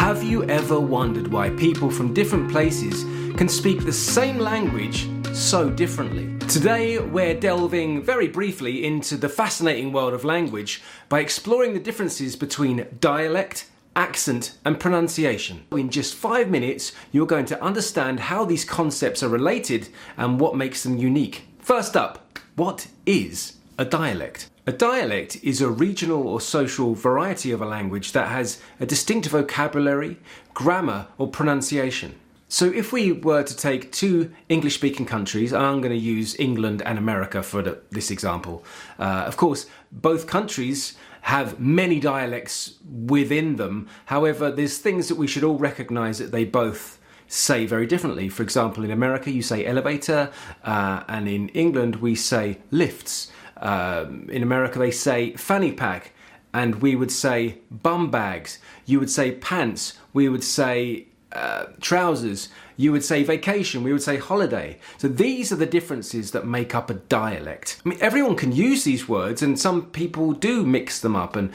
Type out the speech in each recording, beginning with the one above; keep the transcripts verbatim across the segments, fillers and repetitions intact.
Have you ever wondered why people from different places can speak the same language so differently? Today we're delving very briefly into the fascinating world of language by exploring the differences between dialect, accent and pronunciation. In just five minutes you're going to understand how these concepts are related and what makes them unique. First up, what is a dialect? A dialect is a regional or social variety of a language that has a distinct vocabulary, grammar or pronunciation. So if we were to take two English-speaking countries, and I'm going to use England and America for the, this example, uh, of course both countries have many dialects within them. However, there's things that we should all recognise that they both say very differently. For example, in America you say elevator, uh, and in England we say lifts. Um, in America they say fanny pack, and we would say bum bags. You would say pants, we would say uh, trousers. You would say vacation, we would say holiday. So these are the differences that make up a dialect. I mean, everyone can use these words, and some people do mix them up, and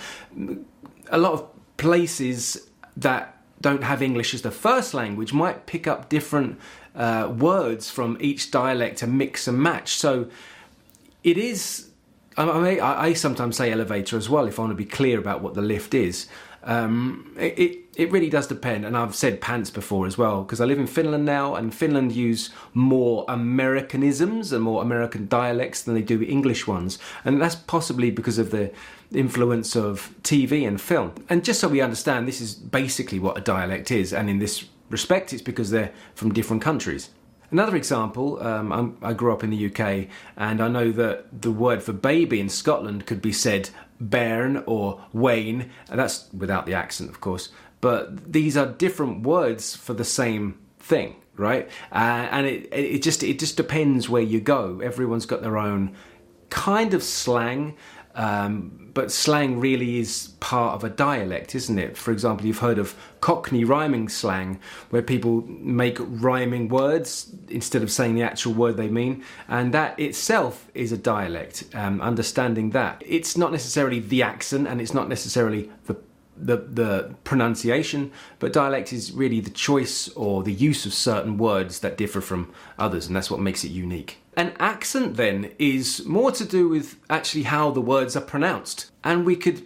a lot of places that don't have English as the first language might pick up different uh, words from each dialect and mix and match. So it is, I, mean, I, I sometimes say elevator as well if I want to be clear about what the lift is. Um, it, it really does depend, and I've said pants before as well because I live in Finland now, and Finland use more Americanisms and more American dialects than they do English ones, and that's possibly because of the influence of T V and film. And just so we understand, this is basically what a dialect is, and in this respect it's because they're from different countries. Another example, um, I'm, I grew up in the U K, and I know that the word for baby in Scotland could be said bairn or Wayne, and that's without the accent of course, but these are different words for the same thing, right? Uh, and it, it just it just depends where you go. Everyone's got their own kind of slang, um, but slang really is part of a dialect, isn't it? For example, you've heard of Cockney rhyming slang, where people make rhyming words instead of saying the actual word they mean, and that itself is a dialect. Um, understanding that, it's not necessarily the accent, and it's not necessarily the the the pronunciation, but dialect is really the choice or the use of certain words that differ from others, and that's what makes it unique. An accent then is more to do with actually how the words are pronounced, and we could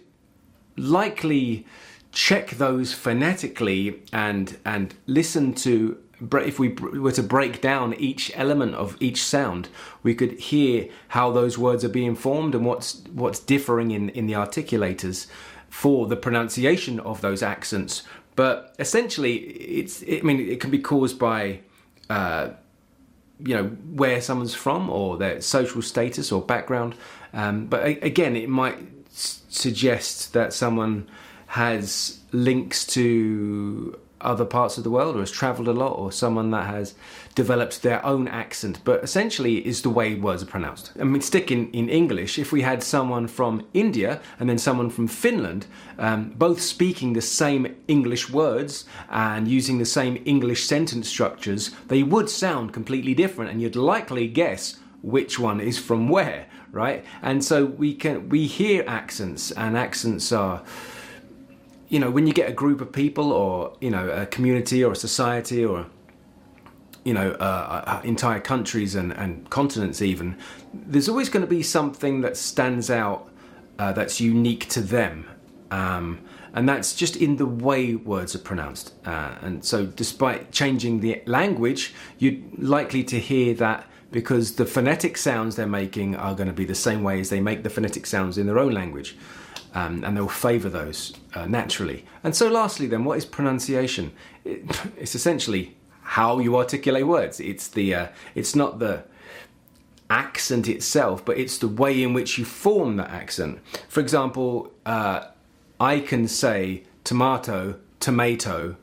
likely check those phonetically and and listen to, if we were to break down each element of each sound, we could hear how those words are being formed and what's what's differing in in the articulators for the pronunciation of those accents. But essentially it's it, I mean it can be caused by uh, you know, where someone's from or their social status or background, um, but again it might s- suggest that someone has links to other parts of the world or has travelled a lot, or someone that has developed their own accent, but essentially it is the way words are pronounced. I mean, stick in, in English, if we had someone from India and then someone from Finland, um, both speaking the same English words and using the same English sentence structures, they would sound completely different, and you'd likely guess which one is from where, right? And so we can we hear accents, and accents are, you know, when you get a group of people, or, you know, a community or a society, or, you know, uh, uh, entire countries and, and continents even, there's always going to be something that stands out uh, that's unique to them. Um, and that's just in the way words are pronounced. Uh, and so despite changing the language, you're likely to hear that because the phonetic sounds they're making are going to be the same way as they make the phonetic sounds in their own language. Um, and they'll favour those uh, naturally. And so lastly then, what is pronunciation? It, it's essentially how you articulate words. It's the uh, it's not the accent itself, but it's the way in which you form that accent. For example, uh, I can say tomato, tomato,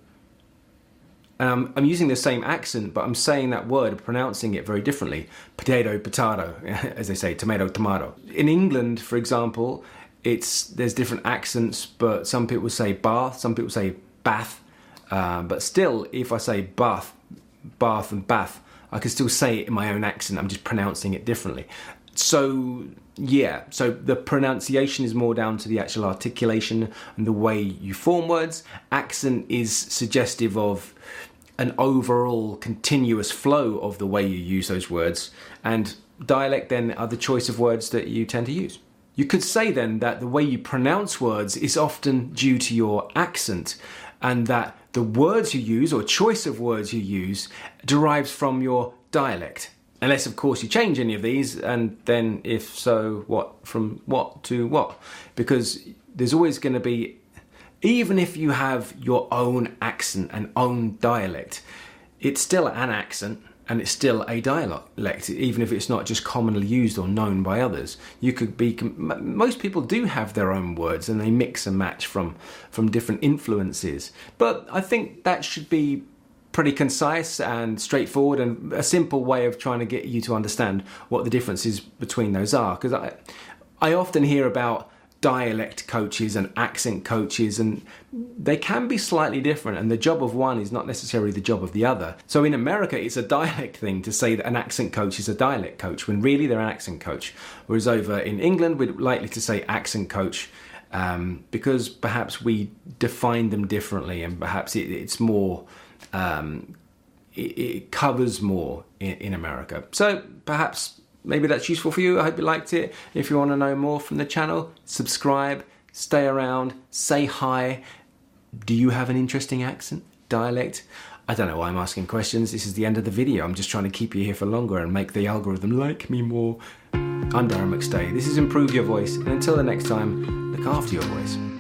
and I'm, I'm using the same accent, but I'm saying that word, pronouncing it very differently. Potato, potato, as they say, tomato, tomato. In England, for example, It's there's different accents, but some people say bath, some people say bath, uh, but still, if I say bath, bath and bath, I can still say it in my own accent. I'm just pronouncing it differently. so yeah, so the pronunciation is more down to the actual articulation and the way you form words. Accent is suggestive of an overall continuous flow of the way you use those words, and dialect then are the choice of words that you tend to use. You could say then that the way you pronounce words is often due to your accent, and that the words you use or choice of words you use derives from your dialect. Unless, of course, you change any of these, and then if so, what? From what to what? Because there's always going to be, even if you have your own accent and own dialect, it's still an accent and it's still a dialect, even if it's not just commonly used or known by others. You could be, most people do have their own words and they mix and match from, from different influences. But I think that should be pretty concise and straightforward, and a simple way of trying to get you to understand what the differences between those are. Because I, I often hear about dialect coaches and accent coaches, and they can be slightly different, and the job of one is not necessarily the job of the other. So in America, it's a dialect thing to say that an accent coach is a dialect coach, when really they're an accent coach. Whereas over in England, we're likely to say accent coach um, because perhaps we define them differently, and perhaps it, it's more Um, it, it covers more in, in America. So perhaps maybe that's useful for you. I hope you liked it. If you want to know more from the channel, subscribe, stay around, say hi. Do you have an interesting accent, dialect? I don't know why I'm asking questions. This is the end of the video. I'm just trying to keep you here for longer and make the algorithm like me more. I'm Darren McStay. This is Improve Your Voice, and until the next time, look after your voice.